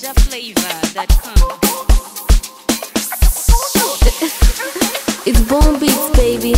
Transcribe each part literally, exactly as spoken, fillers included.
Niger flavor dot com. It's Bone Beats, baby.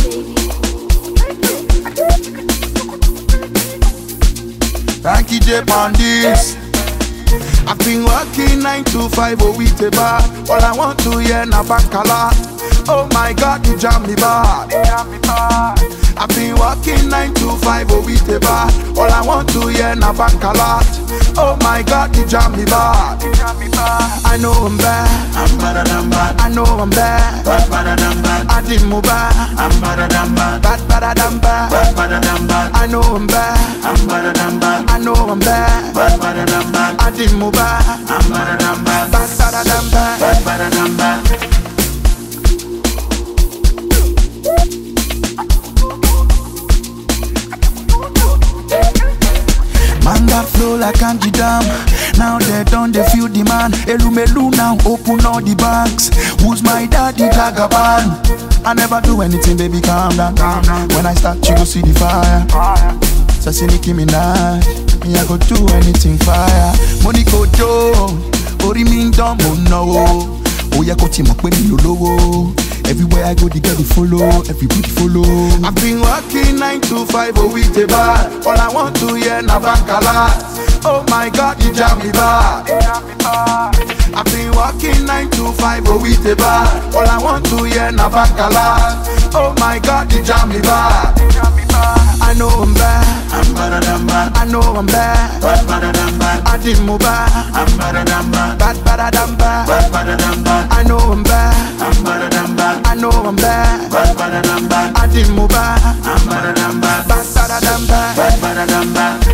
Thank you, J Pandis. I've been working nine to five oh with a bar. All I want to hear na bankala. Oh my God, you jam me bad. I've been working nine to five oh with a bar. All I want to hear na bankala. Oh my God, you jam me bad. I know I'm bad. I'm better than bad. I know I'm bad. Bad, better than bad. I did move bad. I'm better than bad. Bad, better than bad. Bad, better than bad. I know I'm bad. I'm better than bad. I know I'm bad. Bad, better than bad. I did move bad. I'm better than bad. Bad, better than bad. Bad, better than bad. Man that flow like Angie Dam. Now they done they feel the man. Elumelu now open all the banks. Who's my daddy Jagaban? I never do anything, baby, calm down, calm down. When I start, you go see the fire. So see Nicki Minaj, me I go do anything fire. Money go Joe, Ori min don mo no. Oh yeah, go team up with me lowo. Everywhere I go, the girl they follow, everybody follow. I've been working nine to five oh with a bar. All I want to hear na bankala. Oh my God, you jam me bad. I've been working nine to five oh with a bar. All I want to hear na bankala. Oh my God, you jam me bad. I know I'm bad. I'm better than bad. I know I'm bad. Bad, better than bad. I did move bad. I'm better than bad. Bad, better than bad. Bad, better than bad. I know I'm bad. I'm better than bad. I know I'm bad. Bad, better than bad. I did move bad. I'm better than bad. Bad, better than bad. Bad, better than bad.